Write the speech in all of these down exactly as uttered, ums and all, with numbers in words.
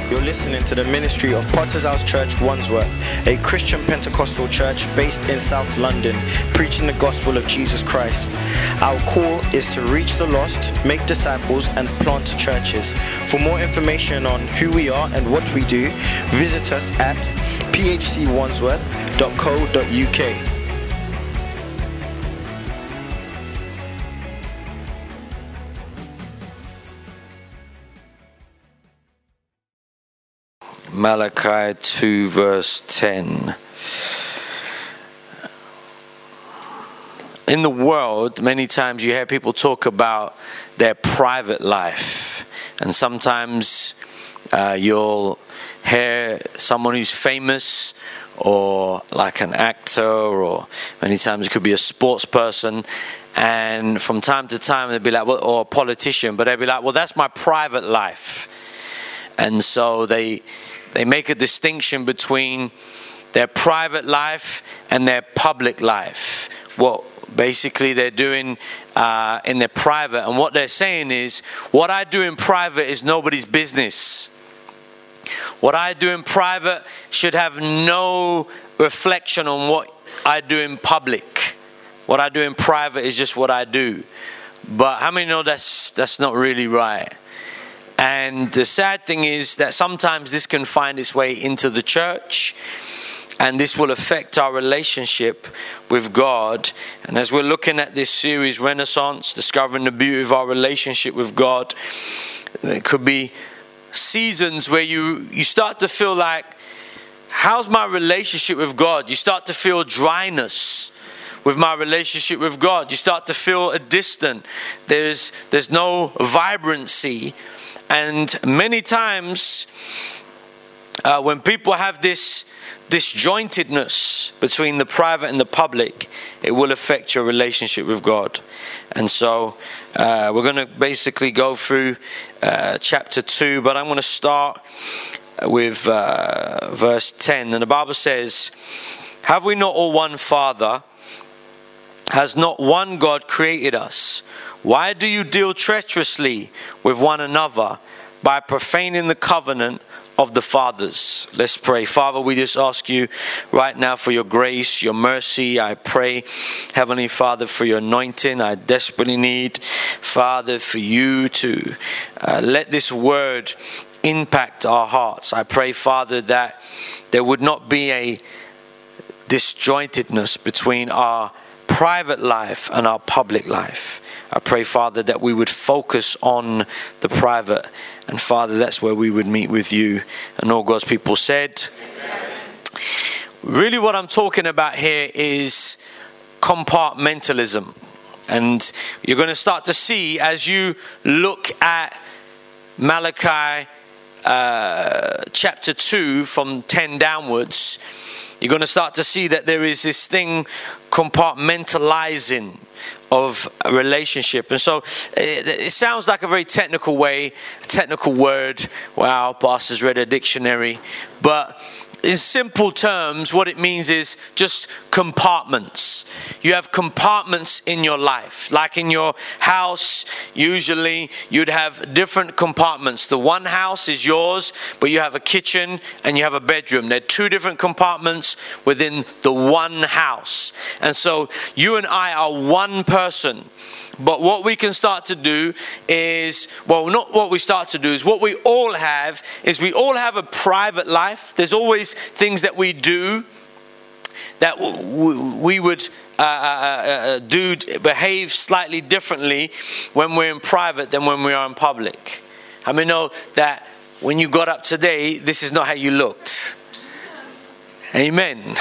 You're listening to the ministry of Potter's House Church Wandsworth, a Christian Pentecostal church based in South London, preaching the gospel of Jesus Christ. Our call is to reach the lost, make disciples, and plant churches. For more information on who we are and what we do, visit us at p h c wandsworth dot co dot u k. Malachi two verse ten. In the world, many times you hear people talk about their private life, and sometimes uh, you'll hear someone who's famous or like an actor, or many times it could be a sports person, and from time to time they'll be like, well, or a politician, but they'll be like, well, that's my private life. And so they They make a distinction between their private life and their public life. What basically they're doing uh, in their private, and what they're saying is, what I do in private is nobody's business. What I do in private should have no reflection on what I do in public. What I do in private is just what I do. But how many know that's that's not really right? And the sad thing is that sometimes this can find its way into the church, and this will affect our relationship with God. And as we're looking at this series, Renaissance, discovering the beauty of our relationship with God, it could be seasons where you, you start to feel like, how's my relationship with God? You start to feel dryness with my relationship with God. You start to feel a distant. There's, there's no vibrancy. And many times, uh, when people have this disjointedness between the private and the public, it will affect your relationship with God. And so, uh, we're going to basically go through uh, chapter two, but I'm going to start with uh, verse ten. And the Bible says, "Have we not all one Father? Has not one God created us? Why do you deal treacherously with one another by profaning the covenant of the fathers?" Let's pray. Father, we just ask you right now for your grace, your mercy. I pray, Heavenly Father, for your anointing. I desperately need, Father, for you to uh, let this word impact our hearts. I pray, Father, that there would not be a disjointedness between our private life and our public life. I pray, Father, that we would focus on the private. And Father, that's where we would meet with you. And all God's people said, amen. Really what I'm talking about here is compartmentalism. And you're going to start to see, as you look at Malachi uh, chapter two from ten downwards, you're going to start to see that there is this thing compartmentalizing of a relationship. And so it, it sounds like a very technical way, a technical word. Wow, pastor's read a dictionary. But in simple terms, what it means is just compartments. You have compartments in your life. Like in your house, usually you'd have different compartments. The one house is yours, but you have a kitchen and you have a bedroom. They're two different compartments within the one house. And so you and I are one person. But what we can start to do is, well, not what we start to do, is what we all have, is we all have a private life. There's always things that we do that we would uh, uh, do, behave slightly differently when we're in private than when we are in public. I mean, know that when you got up today, this is not how you looked. Amen.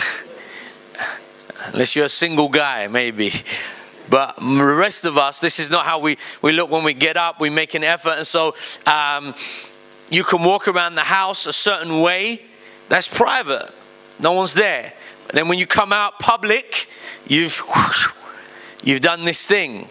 Unless you're a single guy, maybe. But the rest of us, this is not how we, we look when we get up. We make an effort. And so um, you can walk around the house a certain way. That's private. No one's there. And then when you come out public, you've, you've done this thing.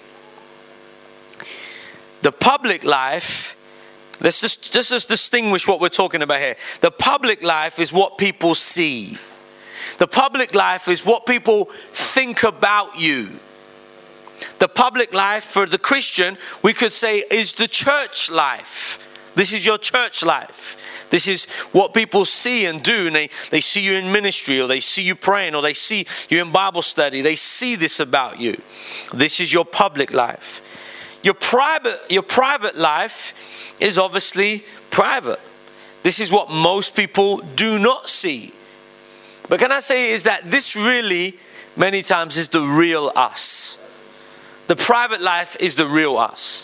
The public life, let's just, just, just distinguish what we're talking about here. The public life is what people see. The public life is what people think about you. The public life for the Christian, we could say, is the church life. This is your church life. This is what people see and do, and they, they see you in ministry, or they see you praying, or they see you in Bible study. They see this about you. This is your public life. Your private, your private life is obviously private. This is what most people do not see. But can I say is that this really, many times, is the real us. The private life is the real us.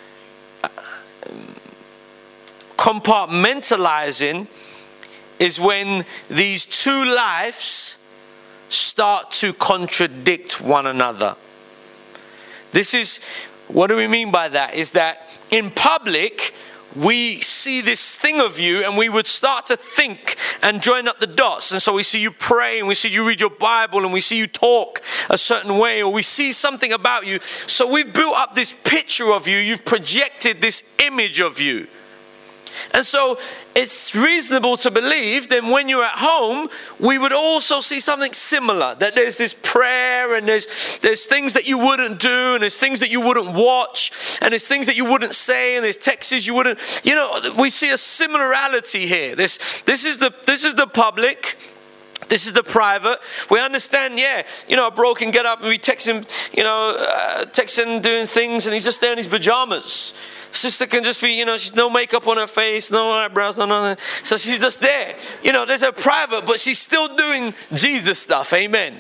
Compartmentalizing is when these two lives start to contradict one another. This is, what do we mean by that? Is that in public, we see this thing of you and we would start to think and join up the dots. And so we see you pray, and we see you read your Bible, and we see you talk a certain way, or we see something about you. So we've built up this picture of you. You've projected this image of you. And so it's reasonable to believe that when you're at home, we would also see something similar. That there's this prayer, and there's there's things that you wouldn't do, and there's things that you wouldn't watch, and there's things that you wouldn't say, and there's texts you wouldn't. You know, we see a similarity here. This this is the this is the public. This is the private. We understand, yeah, you know, a bro can get up and we text him, you know, uh, texting, doing things, and he's just there in his pajamas. Sister can just be, you know, she's no makeup on her face, no eyebrows, no, no, no. So she's just there. You know, there's a private, but she's still doing Jesus stuff. Amen.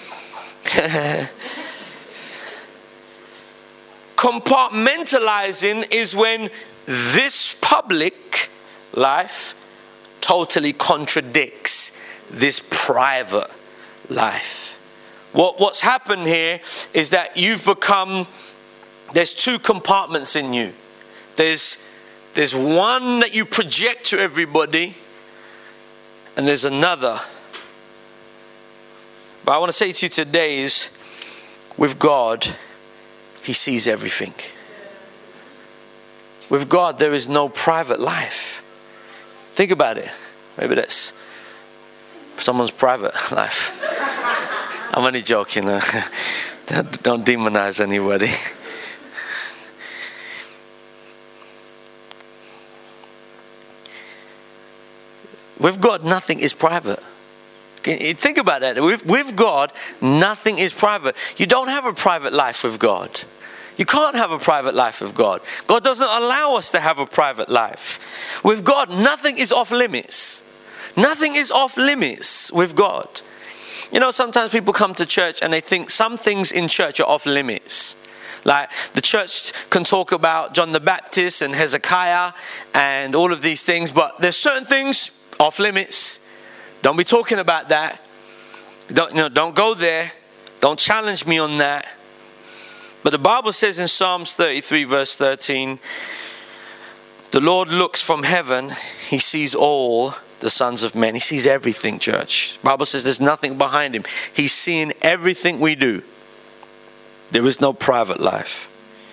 Compartmentalizing is when this public life totally contradicts this private life. What, what's happened here is that you've become, there's two compartments in you. There's, there's one that you project to everybody, and there's another. But I want to say to you today is, with God, He sees everything. With God, there is no private life. Think about it. Maybe that's someone's private life. I'm only joking. Don't demonize anybody. With God, nothing is private. Think about that. With, with God, nothing is private. You don't have a private life with God. You can't have a private life with God. God doesn't allow us to have a private life. With God, nothing is off limits. Nothing is off limits with God. You know, sometimes people come to church and they think some things in church are off limits. Like the church can talk about John the Baptist and Hezekiah and all of these things, but there's certain things off limits. Don't be talking about that. Don't, you know, don't go there. Don't challenge me on that. But the Bible says in Psalms thirty-three verse thirteen, the Lord looks from heaven. He sees all the sons of men. He sees everything, church. The Bible says there's nothing behind him. He's seeing everything we do. There is no private life.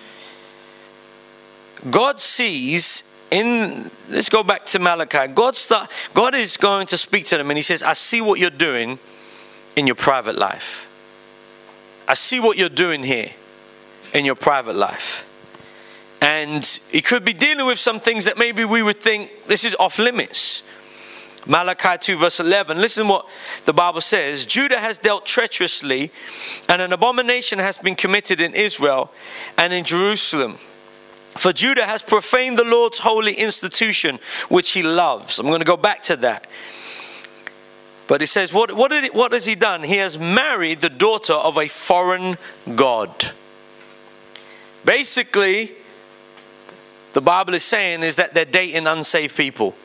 God sees in, let's go back to Malachi. God start, God is going to speak to them, and He says, I see what you're doing in your private life. I see what you're doing here in your private life. And He could be dealing with some things that maybe we would think this is off limits. Malachi two verse eleven, listen what the Bible says. Judah has dealt treacherously, and an abomination has been committed in Israel and in Jerusalem. For Judah has profaned the Lord's holy institution, which He loves. I'm going to go back to that. But it says, what, what, did it, what has he done? He has married the daughter of a foreign god. Basically, the Bible is saying is that they're dating unsaved people.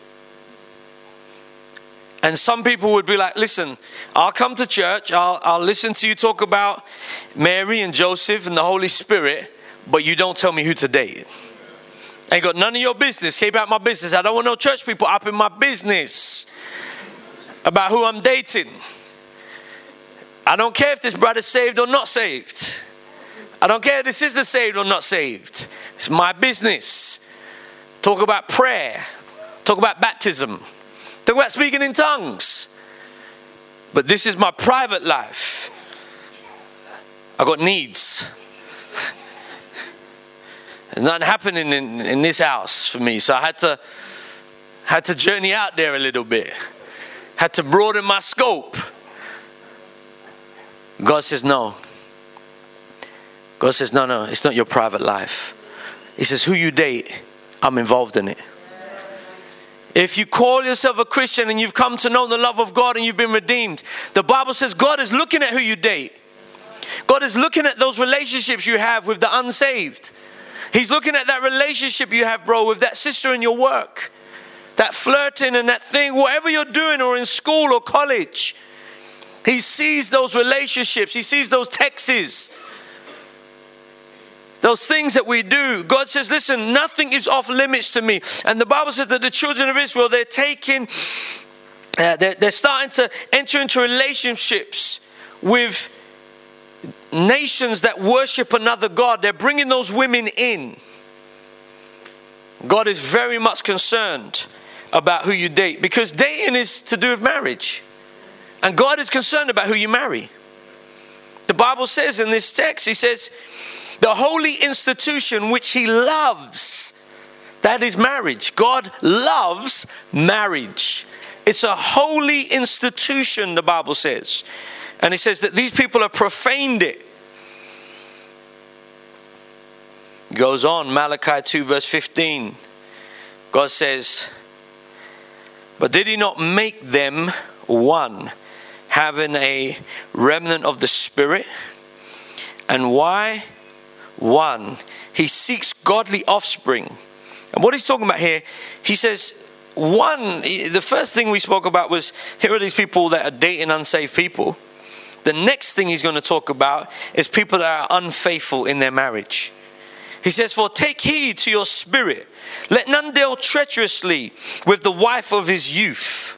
And some people would be like, listen, I'll come to church, I'll, I'll listen to you talk about Mary and Joseph and the Holy Spirit, but you don't tell me who to date. Ain't got none of your business. Keep out my business. I don't want no church people up in my business about who I'm dating. I don't care if this brother's saved or not saved. I don't care if this sister's saved or not saved. It's my business. Talk about prayer. Talk about baptism. Talk about speaking in tongues. But this is my private life. I got needs. There's nothing happening in, in this house for me. So I had to Had to journey out there a little bit. Had to broaden my scope. God says, no. God says, no, no, it's not your private life. He says, who you date, I'm involved in it. If you call yourself a Christian and you've come to know the love of God and you've been redeemed, the Bible says God is looking at who you date. God is looking at those relationships you have with the unsaved. He's looking at that relationship you have, bro, with that sister in your work. That flirting and that thing, whatever you're doing, or in school or college. He sees those relationships. He sees those texts. Those things that we do. God says, listen, nothing is off limits to me. And the Bible says that the children of Israel, they're taking, uh, they're, they're starting to enter into relationships with nations that worship another God. They're bringing those women in. God is very much concerned about who you date, because dating is to do with marriage. And God is concerned about who you marry. The Bible says in this text, he says, the holy institution which he loves, that is marriage. God loves marriage. It's a holy institution, the Bible says. And it says that these people have profaned it. Goes on, Malachi two verse fifteen. God says, but did he not make them one, having a remnant of the Spirit? And why one? He seeks godly offspring. And what he's talking about here, he says, one, the first thing we spoke about was, here are these people that are dating unsaved people. The next thing he's going to talk about is people that are unfaithful in their marriage. He says, for take heed to your spirit. Let none deal treacherously with the wife of his youth.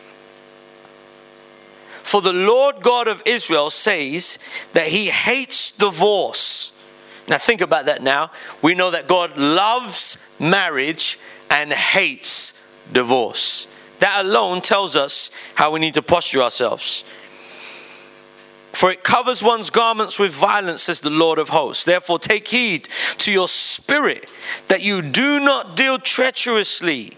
For the Lord God of Israel says that he hates divorce. Now think about that now. We know that God loves marriage and hates divorce. That alone tells us how we need to posture ourselves. For it covers one's garments with violence, says the Lord of hosts. Therefore take heed to your spirit, that you do not deal treacherously.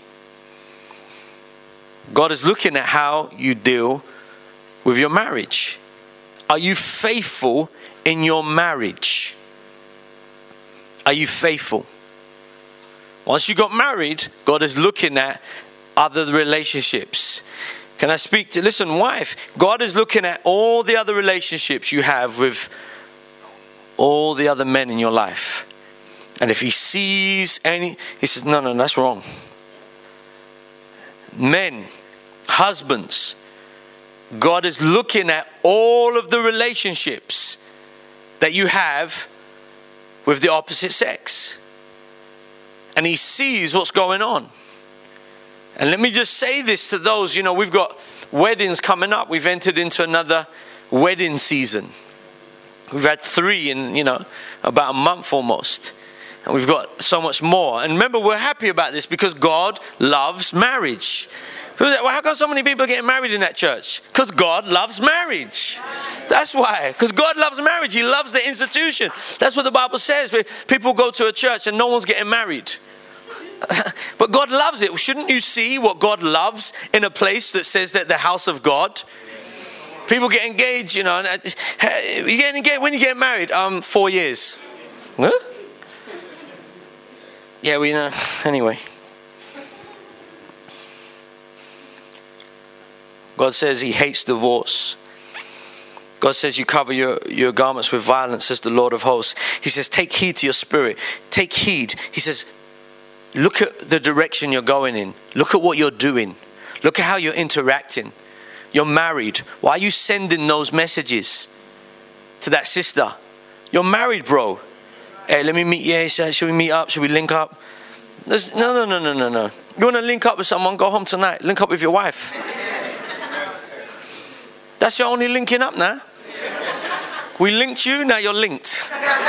God is looking at how you deal with your marriage. Are you faithful in your marriage? Are you faithful? Once you got married, God is looking at other relationships. Can I speak to, listen, wife, God is looking at all the other relationships you have with all the other men in your life. And if he sees any, he says, no, no, that's wrong. Men, husbands, God is looking at all of the relationships that you have with the opposite sex. And he sees what's going on. And let me just say this to those, you know, we've got weddings coming up. We've entered into another wedding season. We've had three in, you know, about a month almost. And we've got so much more. And remember, we're happy about this because God loves marriage. Well, how come so many people are getting married in that church? Because God loves marriage. That's why. Because God loves marriage. He loves the institution. That's what the Bible says. People go to a church and no one's getting married. But God loves it. Shouldn't you see what God loves in a place that says that the house of God? People get engaged, you know. And, you get engaged when you get married. Um, four years. Huh? Yeah, we know. Anyway. God says he hates divorce. God says you cover your, your garments with violence, says the Lord of hosts. He says, take heed to your spirit. Take heed. He says, look at the direction you're going in. Look at what you're doing. Look at how you're interacting. You're married. Why are you sending those messages to that sister? You're married, bro. Hey, let me meet you. Yeah, should we meet up? Should we link up? There's, no, no, no, no, no, no. You want to link up with someone? Go home tonight. Link up with your wife. That's your only linking up now. We linked you, now you're linked.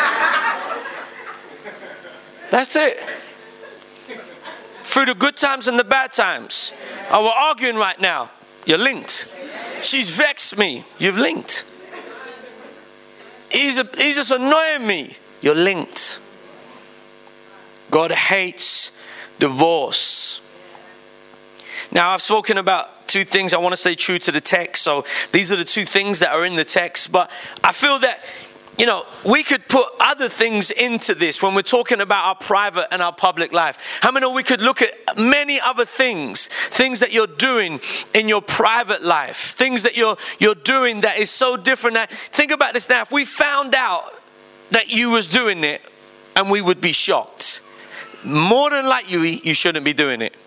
That's it. Through the good times and the bad times. Oh, we're arguing right now. You're linked. She's vexed me. You've linked. He's, a, he's just annoying me. You're linked. God hates divorce. Now, I've spoken about two things. I want to stay true to the text. So these are the two things that are in the text. But I feel that, you know, we could put other things into this when we're talking about our private and our public life. How many know we could look at many other things, things that you're doing in your private life, things that you're you're doing that is so different. That, think about this now. If we found out that you was doing it, and we would be shocked, more than likely you shouldn't be doing it.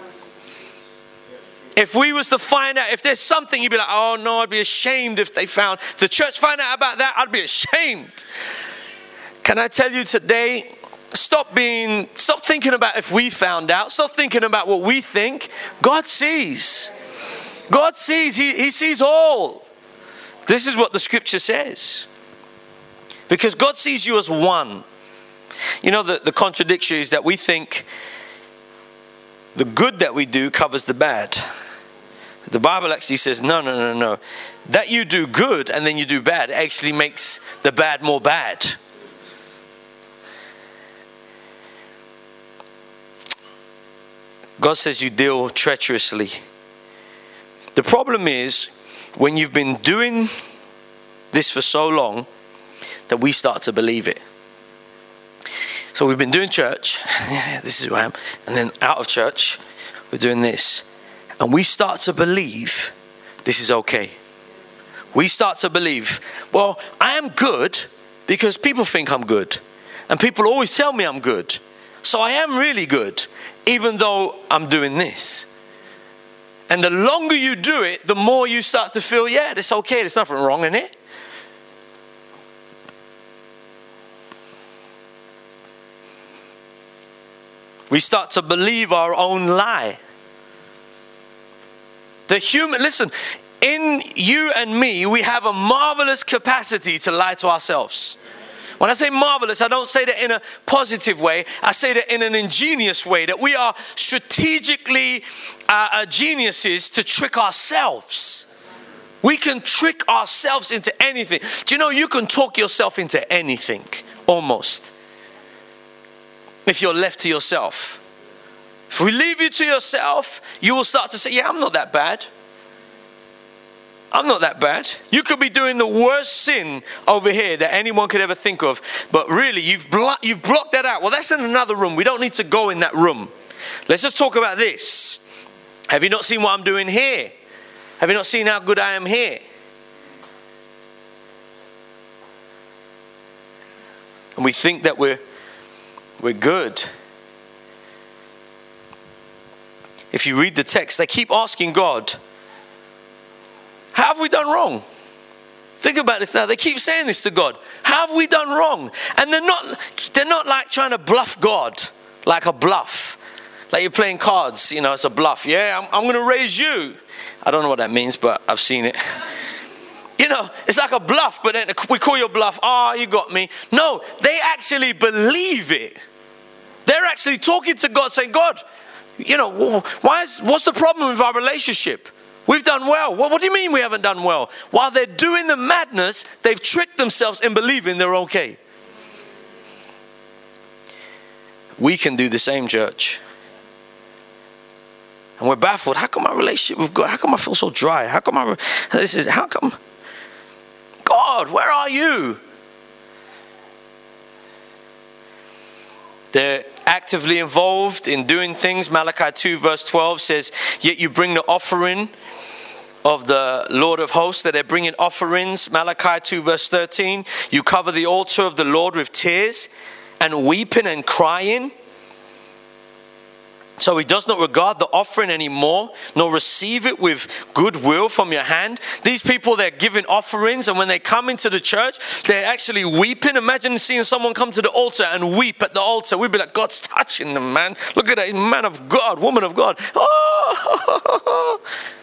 If we was to find out, if there's something, you'd be like, oh no, I'd be ashamed if they found, if the church find out about that, I'd be ashamed. Can I tell you today, stop being, stop thinking about if we found out, stop thinking about what we think. God sees. God sees, He, he sees all. This is what the scripture says. Because God sees you as one. You know, the, the contradiction is that we think the good that we do covers the bad. The Bible actually says, no, no, no, no. That you do good and then you do bad actually makes the bad more bad. God says you deal treacherously. The problem is when you've been doing this for so long that we start to believe it. So we've been doing church. This is who I am. And then out of church, we're doing this. And we start to believe this is okay. We start to believe, well, I am good because people think I'm good. And people always tell me I'm good. So I am really good, even though I'm doing this. And the longer you do it, the more you start to feel, yeah, it's okay. There's nothing wrong in it. We start to believe our own lie. The human, listen, in you and me, we have a marvelous capacity to lie to ourselves. When I say marvelous, I don't say that in a positive way. I say that in an ingenious way, that we are strategically uh, uh, geniuses to trick ourselves. We can trick ourselves into anything. Do you know you can talk yourself into anything, almost, if you're left to yourself. If we leave you to yourself, you will start to say, yeah, I'm not that bad. I'm not that bad. You could be doing the worst sin over here that anyone could ever think of, but really you've, blo- you've blocked that out. Well, that's in another room. We don't need to go in that room. Let's just talk about this. Have you not seen what I'm doing here? Have you not seen how good I am here? And we think that we're we're good. If you read the text, they keep asking God, how have we done wrong? Think about this now. They keep saying this to God. How have we done wrong? And they're not, they're not like trying to bluff God, like a bluff. Like you're playing cards, you know, it's a bluff. Yeah, I'm, I'm going to raise you. I don't know what that means, but I've seen it. You know, it's like a bluff, but then we call your bluff. Ah, oh, you got me. No, they actually believe it. They're actually talking to God saying, God, you know, why is, what's the problem with our relationship? We've done well. What, what do you mean we haven't done well? While they're doing the madness, they've tricked themselves in believing they're okay. We can do the same, church. And we're baffled. How come my relationship with God, how come I feel so dry? How come I, this is, how come? God, where are you? They're actively involved in doing things. Malachi two verse twelve says, yet you bring the offering of the Lord of hosts, that they're bringing offerings. Malachi two verse thirteen, you cover the altar of the Lord with tears and weeping and crying. So he does not regard the offering anymore, nor receive it with goodwill from your hand. These people, they're giving offerings, and when they come into the church, they're actually weeping. Imagine seeing someone come to the altar and weep at the altar. We'd be like, God's touching them, man. Look at that, man of God, woman of God. Oh.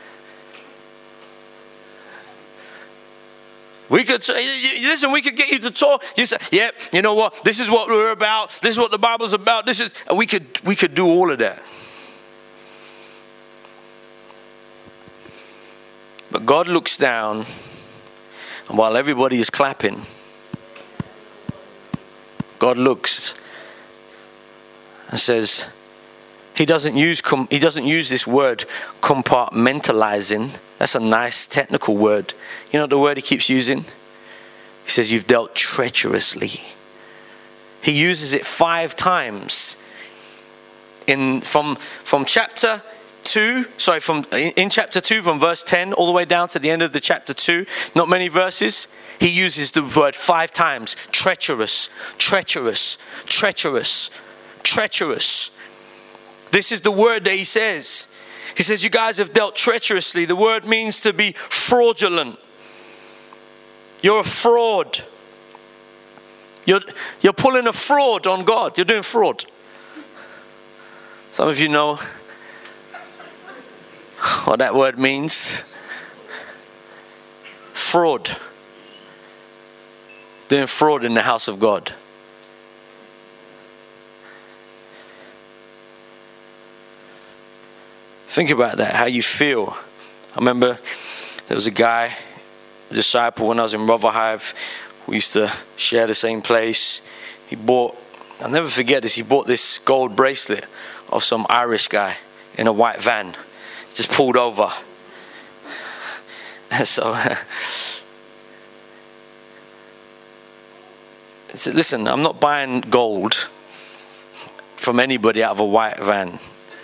We could listen. We could get you to talk. You say, "Yep, yeah, you know what? This is what we're about. This is what the Bible's about. This is." And we could we could do all of that. But God looks down, and while everybody is clapping, God looks and says, He doesn't use com- he doesn't use this word compartmentalizing. That's a nice technical word. You know what the word he keeps using? He says, you've dealt treacherously. He uses it five times. In from from chapter two, sorry, from in chapter two, from verse ten all the way down to the end of the chapter two, not many verses, he uses the word five times. Treacherous, treacherous, treacherous, treacherous. This is the word that he says. He says, you guys have dealt treacherously. The word means to be fraudulent. You're a fraud. You're, you're pulling a fraud on God. You're doing fraud. Some of you know what that word means. Fraud. Doing fraud in the house of God. Think about that, how you feel. I remember there was a guy, a disciple, when I was in Rotherhithe. We used to share the same place. He bought, I'll never forget this, he bought this gold bracelet of some Irish guy in a white van. Just pulled over. And so, I said, listen, I'm not buying gold from anybody out of a white van.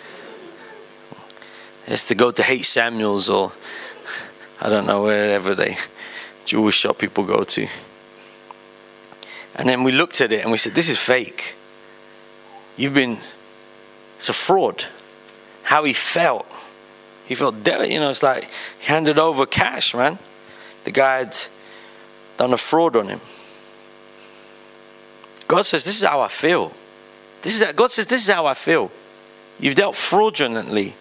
It's to go to H. Samuel's or I don't know, wherever they Jewish shop people go to. And then we looked at it and we said, this is fake. You've been, it's a fraud. How he felt. He felt, you know, it's like he handed over cash, man. The guy had done a fraud on him. God says, this is how I feel. This is God says, this is how I feel. You've dealt fraudulently.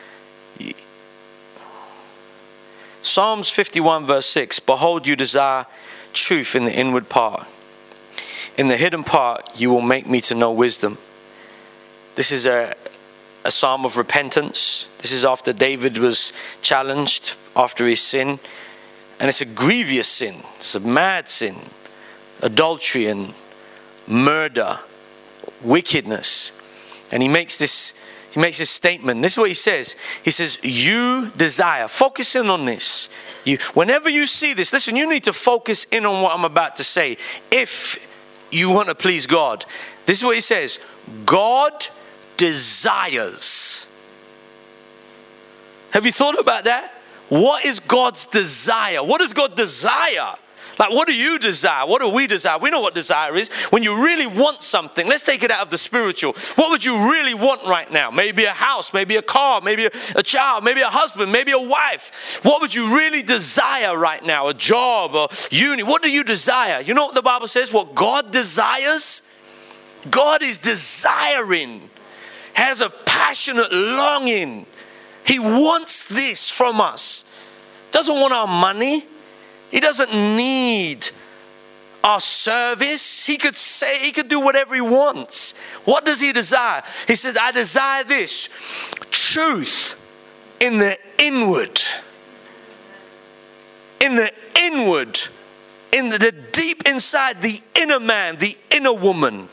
Psalms fifty-one verse six, behold, you desire truth in the inward part. In the hidden part, you will make me to know wisdom. This is a, a psalm of repentance. This is after David was challenged after his sin. And it's a grievous sin. It's a mad sin. Adultery and murder, wickedness. And he makes this He makes this statement. This is what he says. He says, you desire. Focus in on this. You, whenever you see this, listen, you need to focus in on what I'm about to say. If you want to please God. This is what he says. God desires. Have you thought about that? What is God's desire? What does God desire? Like, what do you desire? What do we desire? We know what desire is. When you really want something, let's take it out of the spiritual. What would you really want right now? Maybe a house, maybe a car, maybe a, a child, maybe a husband, maybe a wife. What would you really desire right now? A job or uni? What do you desire? You know what the Bible says? What God desires? God is desiring, has a passionate longing. He wants this from us. Doesn't want our money. He doesn't need our service. He could say, he could do whatever he wants. What does he desire? He says, I desire this. Truth in the inward. In the inward. In the, the deep inside, the inner man, the inner woman.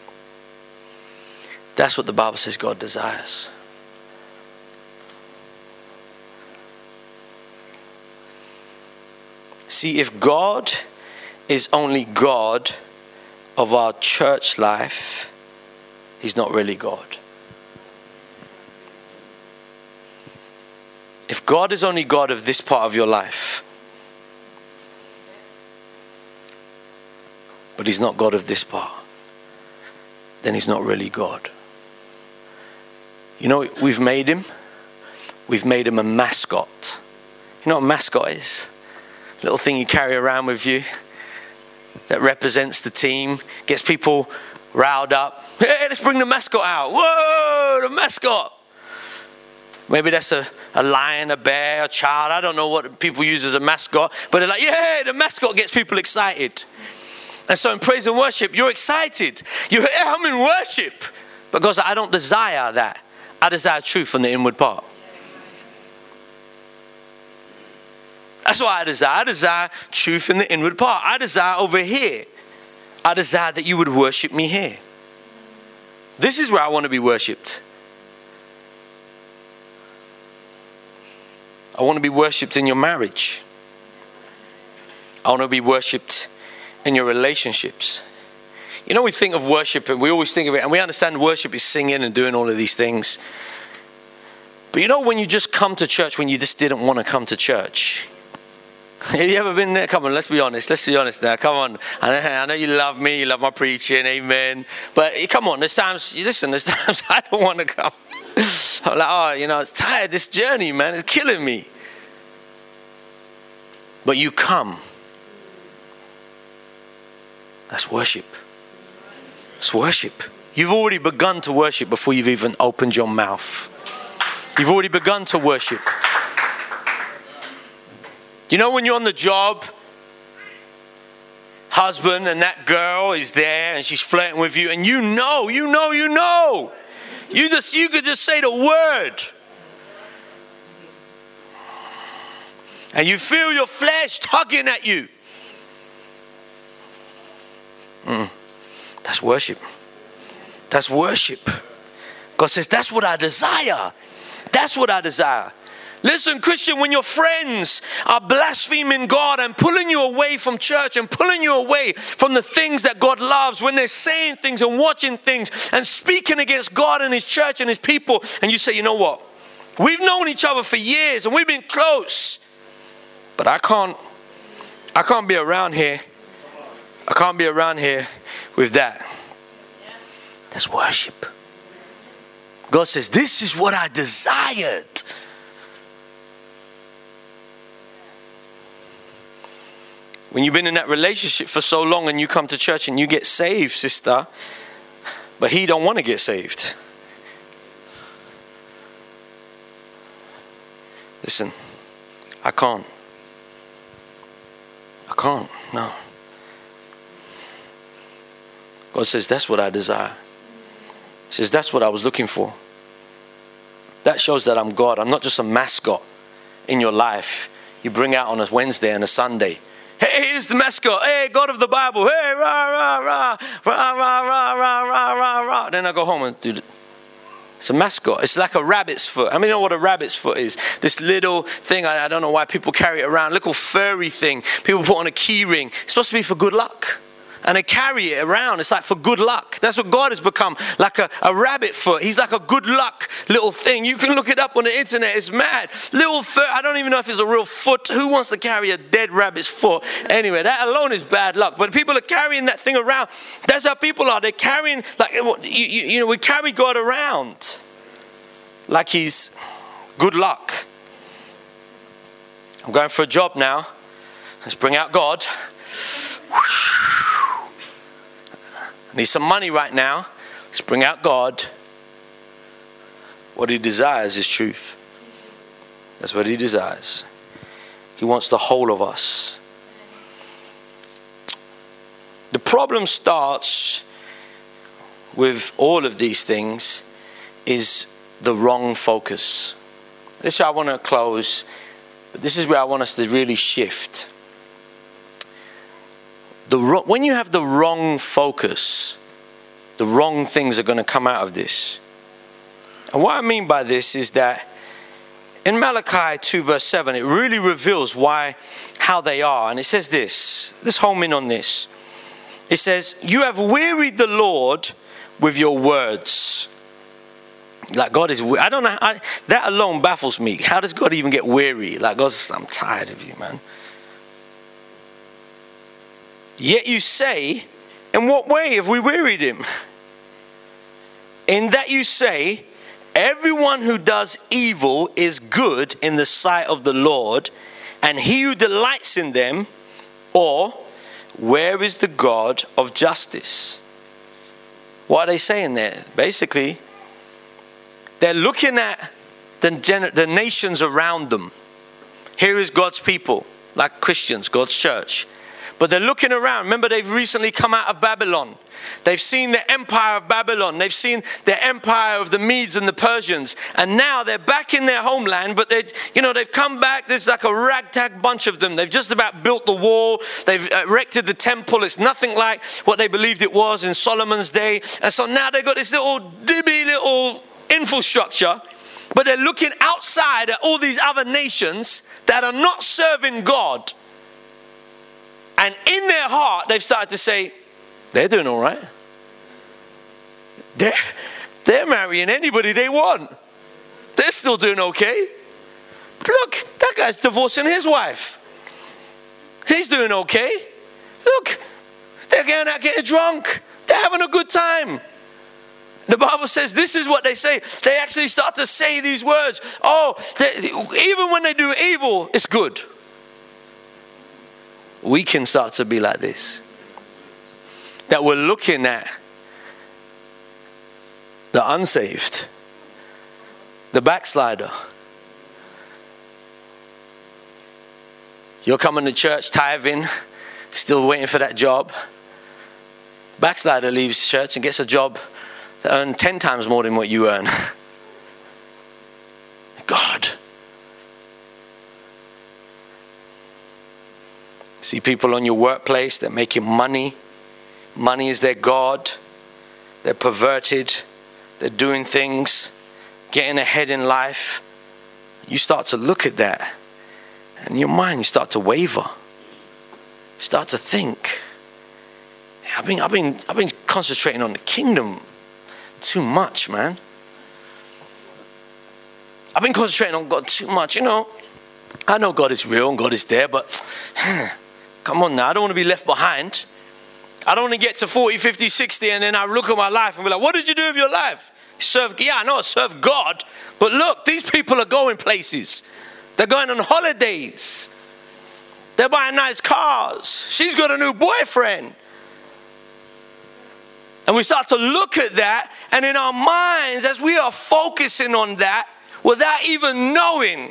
That's what the Bible says God desires. See, if God is only God of our church life, he's not really God. If God is only God of this part of your life, but he's not God of this part, then he's not really God. You know what we've made him? We've made him a mascot. You know what a mascot is? Little thing you carry around with you that represents the team, gets people riled up. Hey, let's bring the mascot out. Whoa, the mascot. Maybe that's a, a lion, a bear, a child. I don't know what people use as a mascot. But they're like, yeah, the mascot gets people excited. And so in praise and worship, you're excited. You're, yeah, I'm in worship. Because I don't desire that. I desire truth from the inward part. That's what I desire. I desire truth in the inward part. I desire over here. I desire that you would worship me here. This is where I want to be worshipped. I want to be worshipped in your marriage. I want to be worshipped in your relationships. You know, we think of worship and we always think of it, and we understand worship is singing and doing all of these things. But you know, when you just come to church when you just didn't want to come to church. Have you ever been there? Come on, let's be honest. Let's be honest now. Come on. I know, I know you love me. You love my preaching. Amen. But come on, there's times, listen, there's times I don't want to come. I'm like, oh, you know, it's tired. This journey, man, is killing me. But you come. That's worship. It's worship. You've already begun to worship before you've even opened your mouth. You've already begun to worship. You know, when you're on the job, husband and that girl is there and she's flirting with you, and you know, you know, you know. You just, you could just say the word. And you feel your flesh tugging at you. Mm. That's worship. That's worship. God says, that's what I desire. That's what I desire. Listen, Christian, when your friends are blaspheming God and pulling you away from church and pulling you away from the things that God loves, when they're saying things and watching things and speaking against God and His church and His people, and you say, you know what? We've known each other for years and we've been close, but I can't, I can't be around here. I can't be around here with that. That's worship. God says, this is what I desired. When you've been in that relationship for so long and you come to church and you get saved, sister, but he don't want to get saved. Listen, I can't. I can't, no. God says, that's what I desire. He says, that's what I was looking for. That shows that I'm God. I'm not just a mascot in your life. You bring out on a Wednesday and a Sunday. Hey, here's the mascot. Hey, God of the Bible. Hey, rah, rah, rah, rah, rah, rah, rah, rah, rah, rah. Then I go home and do it. It's a mascot. It's like a rabbit's foot. I mean, you know what a rabbit's foot is? This little thing, I, I don't know why people carry it around. Little furry thing people put on a key ring. It's supposed to be for good luck. And they carry it around. It's like for good luck. That's what God has become. Like a, a rabbit foot. He's like a good luck little thing. You can look it up on the internet. It's mad. Little foot. I don't even know if it's a real foot. Who wants to carry a dead rabbit's foot? Anyway, that alone is bad luck. But people are carrying that thing around. That's how people are. They're carrying, like, you, you, you know, we carry God around like he's good luck. I'm going for a job now. Let's bring out God. I need some money right now. Let's bring out God. What he desires is truth. That's what he desires. He wants the whole of us. The problem starts with all of these things is the wrong focus. This is where I want to close, but this is where I want us to really shift. The, when you have the wrong focus, the wrong things are going to come out of this. And what I mean by this is that in Malachi two verse seven, it really reveals why, how they are. And it says this, let's home in on this. It says, you have wearied the Lord with your words. Like God is, I don't know, I, that alone baffles me. How does God even get weary? Like God's, I'm tired of you, man. Yet you say, in what way have we wearied him? In that you say, everyone who does evil is good in the sight of the Lord, and he who delights in them, or where is the God of justice? What are they saying there? Basically, they're looking at the, gener- the nations around them. Here is God's people, like Christians, God's church. But they're looking around. Remember, they've recently come out of Babylon. They've seen the empire of Babylon. They've seen the empire of the Medes and the Persians. And now they're back in their homeland, but they, you know, they've come back. There's like a ragtag bunch of them. They've just about built the wall. They've erected the temple. It's nothing like what they believed it was in Solomon's day. And so now they've got this little dibby little infrastructure. but they're looking outside at all these other nations that are not serving God. And in their heart, they've started to say, they're doing all right. They're, they're marrying anybody they want. They're still doing okay. Look, that guy's divorcing his wife. He's doing okay. Look, they're going out getting drunk. They're having a good time. The Bible says this is what they say. They actually start to say these words. Oh, even when they do evil, it's good. We can start to be like this. That we're looking at the unsaved, the backslider. You're coming to church, tithing, still waiting for that job. Backslider leaves church and gets a job to earn ten times more than what you earn. God. See people on your workplace, they're making money. Money is their God. They're perverted. They're doing things, getting ahead in life. You start to look at that, and in your mind you start to waver. You start to think, I've been, I've been, I've been concentrating on the kingdom too much, man. I've been concentrating on God too much. You know, I know God is real and God is there, but come on now, I don't want to be left behind. I don't want to get to forty, fifty, sixty and then I look at my life and be like, what did you do with your life? Serve, yeah, I know I serve God, but look, these people are going places. They're going on holidays. They're buying nice cars. She's got a new boyfriend. And we start to look at that, and in our minds, as we are focusing on that, without even knowing,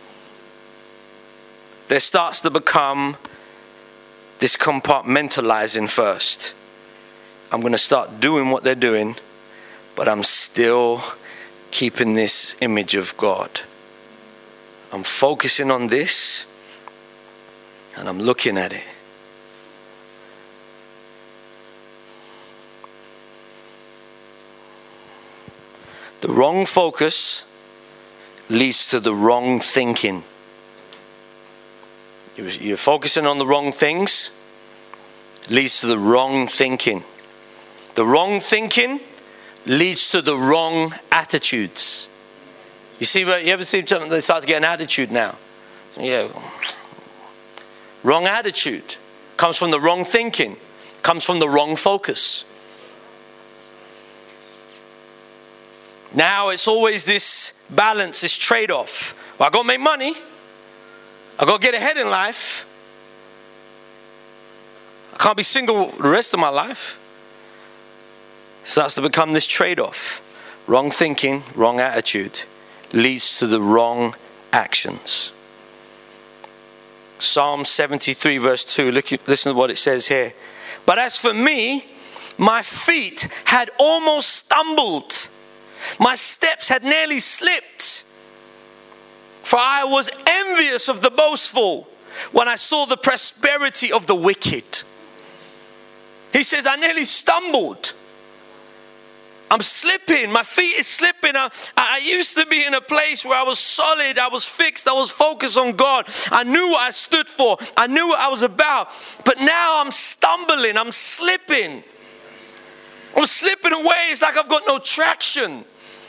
there starts to become this compartmentalizing first. I'm going to start doing what they're doing, but I'm still keeping this image of God. I'm focusing on this, and I'm looking at it. The wrong focus leads to the wrong thinking. You're focusing on the wrong things, leads to the wrong thinking. The wrong thinking leads to the wrong attitudes. You see, you ever see something, they start to get an attitude now? Yeah. Wrong attitude comes from the wrong thinking, comes from the wrong focus. Now it's always this balance, this trade-off. Well, I got to make money. I got to get ahead in life. I can't be single the rest of my life. It starts to become this trade-off. Wrong thinking, wrong attitude leads to the wrong actions. Psalm seventy-three verse two, look, listen to what it says here. But as for me, my feet had almost stumbled. My steps had nearly slipped. For I was envious of the boastful when I saw the prosperity of the wicked. He says, I nearly stumbled. I'm slipping. My feet is slipping. I, I used to be in a place where I was solid. I was fixed. I was focused on God. I knew what I stood for. I knew what I was about. But now I'm stumbling. I'm slipping. I'm slipping away. It's like I've got no traction.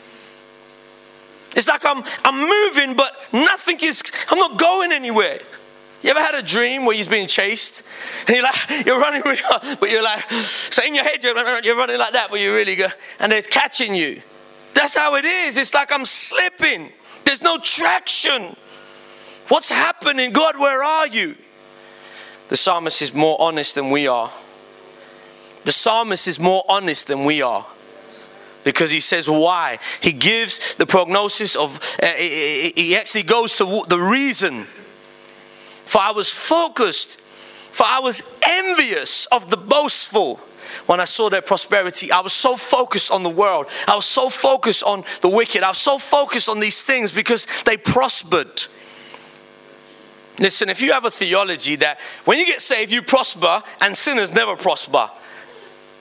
It's like I'm I'm moving, but nothing is, I'm not going anywhere. You ever had a dream where you're being chased? And you're like, you're running really hard, but you're like, so in your head, you're, you're running like that, but you're really good. And they're catching you. That's how it is. It's like I'm slipping. There's no traction. What's happening? God, where are you? The psalmist is more honest than we are. The psalmist is more honest than we are. Because he says why. He gives the prognosis of, uh, he actually goes to the reason. For I was focused, for I was envious of the boastful when I saw their prosperity. I was so focused on the world. I was so focused on the wicked. I was so focused on these things because they prospered. Listen, if you have a theology that when you get saved, you prosper and sinners never prosper.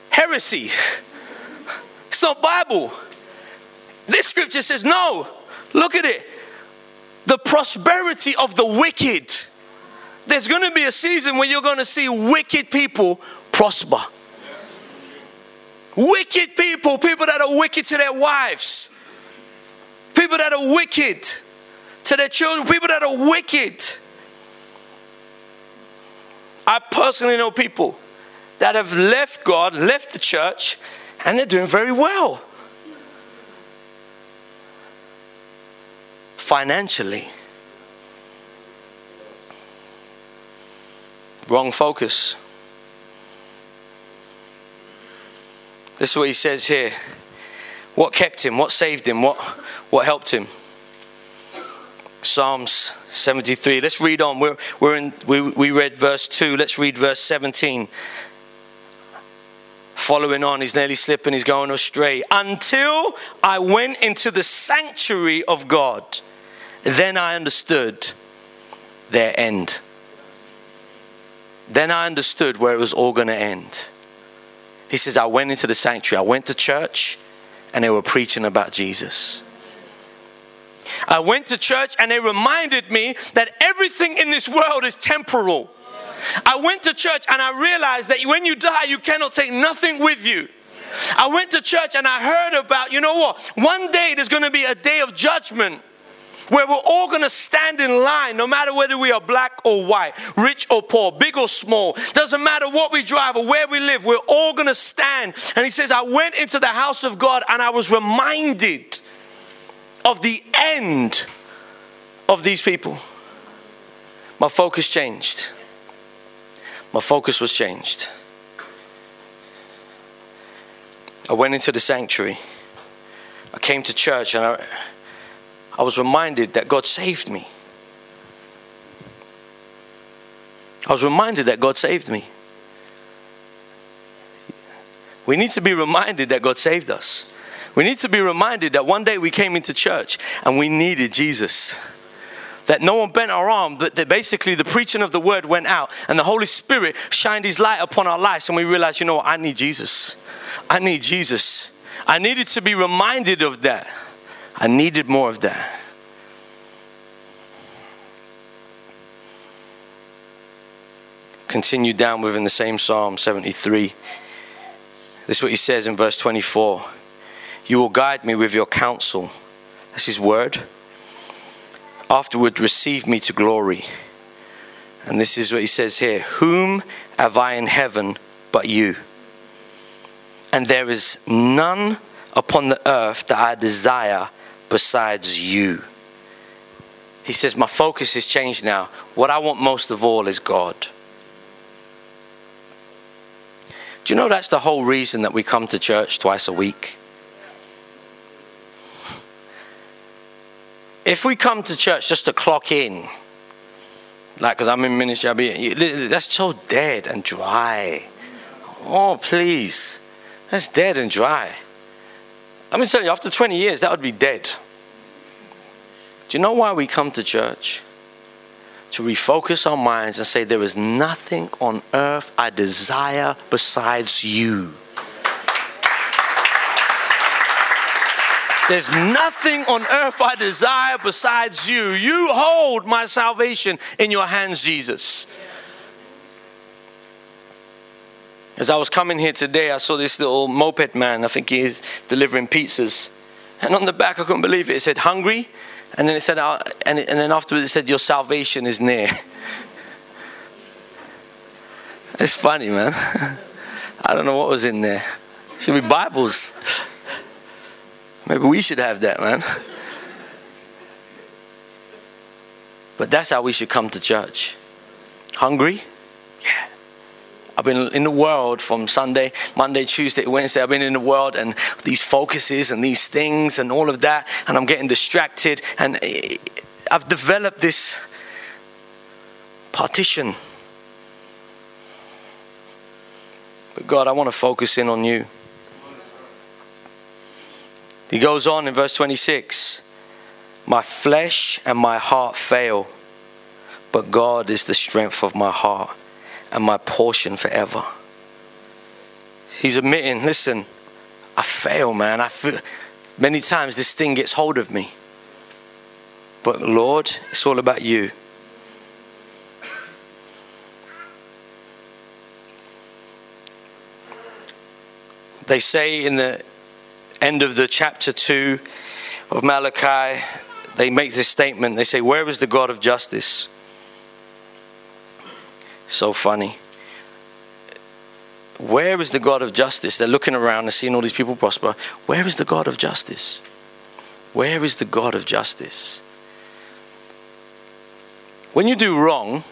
Heresy. It's not Bible. This scripture says, no, Look at it. The prosperity of the wicked. There's going to be a season where you're going to see wicked people prosper. Wicked people, people that are wicked to their wives, people that are wicked to their children, people that are wicked. I personally know people that have left God, left the church, and they're doing very well. Financially. Wrong focus. This is what he says here. What kept him? What saved him? What, what helped him? Psalms seventy-three. Let's read on. We're, we're in, we, we read verse two. Let's read verse seventeen. Following on, he's nearly slipping, he's going astray. Until I went into the sanctuary of God, then I understood their end. Then I understood where it was all going to end. He says, I went into the sanctuary. I went to church and they were preaching about Jesus. I went to church and they reminded me that everything in this world is temporal. I went to church and I realized that when you die, you cannot take nothing with you. I went to church and I heard about, you know what? One day there's going to be a day of judgment where we're all going to stand in line, no matter whether we are black or white, rich or poor, big or small. Doesn't matter what we drive or where we live, we're all going to stand. And he says, I went into the house of God and I was reminded of the end of these people. My focus changed. My focus was changed. I went into the sanctuary. I came to church and I, I was reminded that God saved me. I was reminded that God saved me. We need to be reminded that God saved us. We need to be reminded that one day we came into church and we needed Jesus. That no one bent our arm, but that basically the preaching of the word went out and the Holy Spirit shined his light upon our lives and we realized, you know what, I need Jesus. I need Jesus. I needed to be reminded of that. I needed more of that. Continue down within the same Psalm seventy-three. This is what he says in verse twenty-four. You will guide me with your counsel. That's his word. Afterward receive me to glory. And this is what he says here. Whom have I in heaven but you? And there is none upon the earth that I desire besides you. He says, my focus has changed now. What I want most of all is God. Do you know that's the whole reason that we come to church twice a week? If we come to church just to clock in, like because I'm in ministry, I'll be, that's so dead and dry. Oh, please. That's dead and dry. Let me tell you, after twenty years, that would be dead. Do you know why we come to church? To refocus our minds and say, there is nothing on earth I desire besides you. There's nothing on earth I desire besides you. You hold my salvation in your hands, Jesus. As I was coming here today, I saw this little moped man. I think he's delivering pizzas. And on the back, I couldn't believe it. It said, hungry. And then it said, uh, and, it, and then afterwards it said, your salvation is near. It's funny, man. I don't know what was in there. Should be Bibles. Maybe we should have that, man. But that's how we should come to church. Hungry? Yeah. I've been in the world from Sunday, Monday, Tuesday, Wednesday. I've been in the world and these focuses and these things and all of that. And I'm getting distracted. And I've developed this partition. But God, I want to focus in on you. He goes on in verse twenty-six. My flesh and my heart fail, but God is the strength of my heart and my portion forever. He's admitting, listen, I fail, man. I feel many times this thing gets hold of me. But Lord, it's all about you. They say in the end of the chapter two of Malachi, they make this statement. They say, where is the God of justice? So funny. Where is the God of justice? They're looking around and seeing all these people prosper. Where is the God of justice? Where is the God of justice? When you do wrong,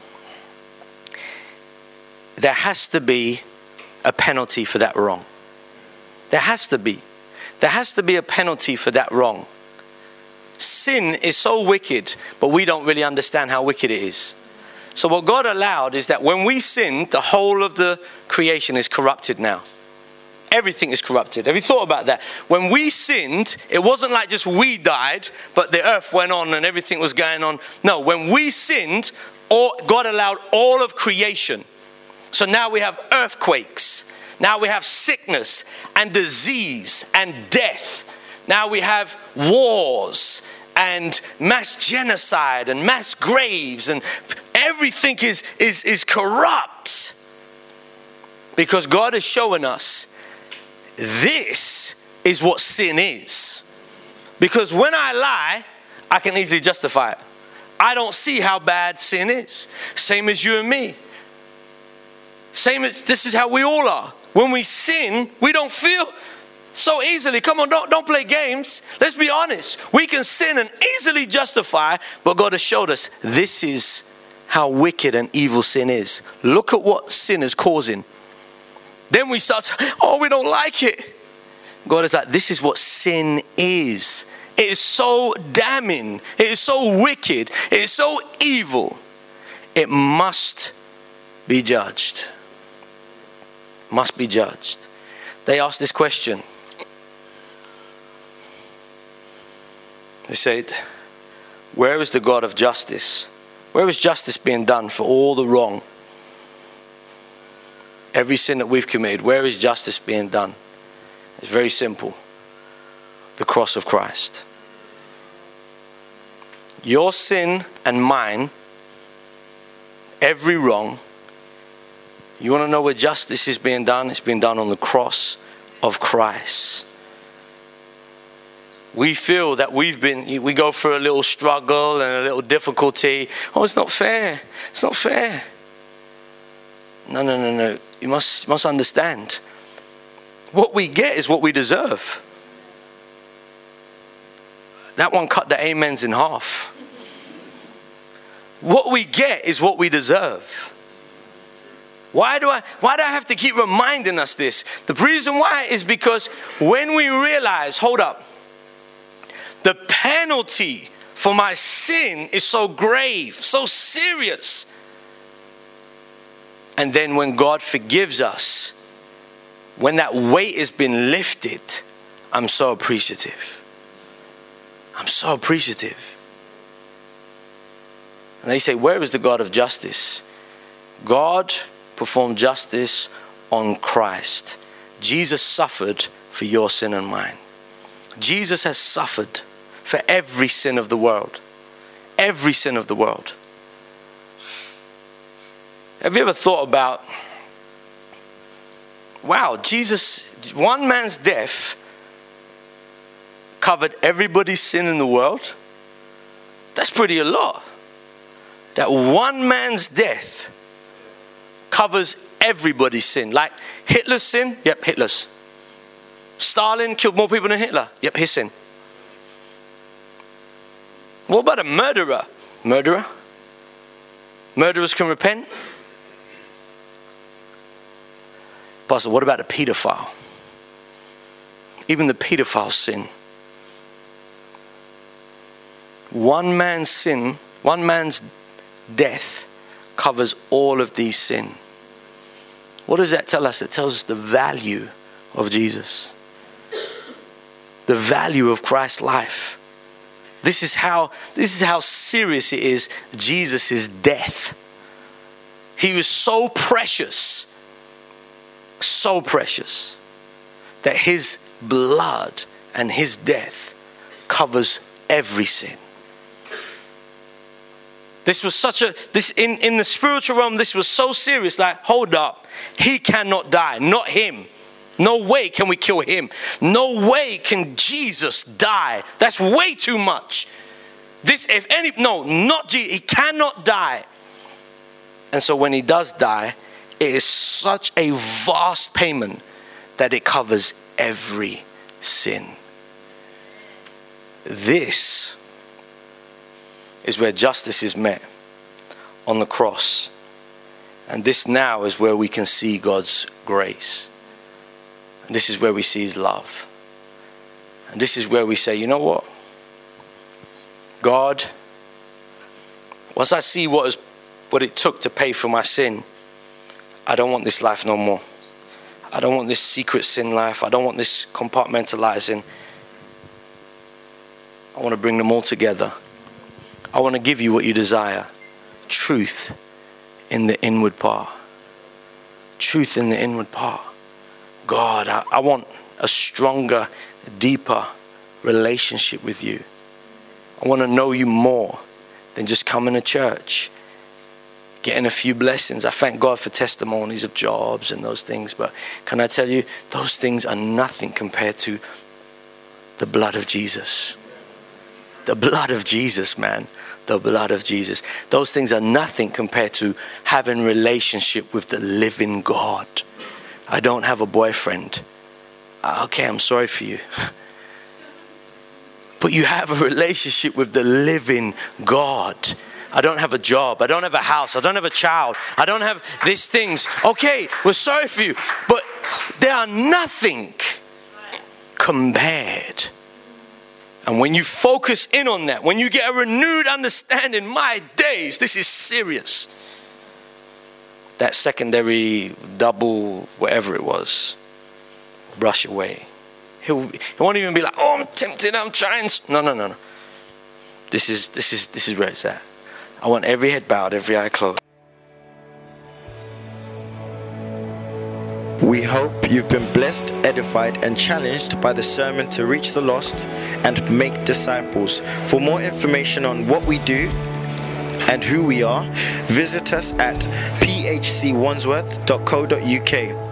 there has to be a penalty for that wrong. There has to be. There has to be a penalty for that wrong. Sin is so wicked, but we don't really understand how wicked it is. So what God allowed is that when we sin, the whole of the creation is corrupted now. Everything is corrupted. Have you thought about that? When we sinned, it wasn't like just we died, but the earth went on and everything was going on. No, when we sinned, all, God allowed all of creation. So now we have earthquakes. Now we have sickness and disease and death. Now we have wars and mass genocide and mass graves, and everything is, is, is corrupt. Because God is showing us this is what sin is. Because when I lie, I can easily justify it. I don't see how bad sin is. Same as you and me. Same as, this is how we all are. When we sin, we don't feel so easily. Come on, don't, don't play games. Let's be honest. We can sin and easily justify, but God has showed us this is how wicked and evil sin is. Look at what sin is causing. Then we start to, oh, we don't like it. God is like, this is what sin is. It is so damning. It is so wicked. It is so evil. It must be judged. Must be judged. They asked this question. They said, where is the God of justice? Where is justice being done for all the wrong? Every sin that we've committed, where is justice being done? It's very simple. The cross of Christ. Your sin and mine, every wrong, you want to know where justice is being done? It's being done on the cross of Christ. We feel that we've been, we go through a little struggle and a little difficulty. Oh, it's not fair. It's not fair. No, no, no, no. You must, must understand. What we get is what we deserve. That one cut the amens in half. What we get is what we deserve. Why do I, why do I have to keep reminding us this? The reason why is because when we realize, hold up, the penalty for my sin is so grave, so serious. And then when God forgives us, when that weight has been lifted, I'm so appreciative. I'm so appreciative. And they say, where is the God of justice? God performed justice on Christ. Jesus suffered for your sin and mine. Jesus has suffered for every sin of the world. Every sin of the world. Have you ever thought about, wow, Jesus, one man's death covered everybody's sin in the world? That's pretty a lot. That one man's death covers everybody's sin. Like Hitler's sin, yep, Hitler's. Stalin killed more people than Hitler, yep, his sin. What about a murderer? Murderer? Murderers can repent? Pastor, what about a pedophile? Even the pedophile sin. One man's sin, one man's death covers all of these sin. What does that tell us? It tells us the value of Jesus. The value of Christ's life. This is how, this is how serious it is, Jesus' death. He was so precious, so precious, that his blood and his death covers every sin. This was such a, this in, in the spiritual realm, this was so serious. Like, hold up. He cannot die, not him. No way can we kill him. No way can Jesus die. That's way too much. This, if any, no, not Jesus. He cannot die. And so when he does die, it is such a vast payment that it covers every sin. This is where justice is met, on the cross. And this now is where we can see God's grace. And this is where we see his love. And this is where we say, you know what? God, once I see what is what it took to pay for my sin, I don't want this life no more. I don't want this secret sin life. I don't want this compartmentalizing. I want to bring them all together. I want to give you what you desire. Truth in the inward part. Truth in the inward part. God, I, I want a stronger, deeper relationship with you. I want to know you more than just coming to church, getting a few blessings. I thank God for testimonies of jobs and those things, but can I tell you, those things are nothing compared to the blood of Jesus. The blood of Jesus, man. The blood of Jesus. Those things are nothing compared to having relationship with the living God. I don't have a boyfriend. Okay, I'm sorry for you. But you have a relationship with the living God. I don't have a job. I don't have a house. I don't have a child. I don't have these things. Okay, we're sorry for you. But they are nothing compared. And when you focus in on that, when you get a renewed understanding, my days, this is serious. That secondary, double, whatever it was, brush away. He'll, he won't even be like, oh, I'm tempted, I'm trying. No, no, no, no. This is, this is, this is where it's at. I want every head bowed, every eye closed. We hope you've been blessed, edified, and challenged by the sermon to reach the lost and make disciples. For more information on what we do and who we are, visit us at p h c wandsworth dot co dot u k.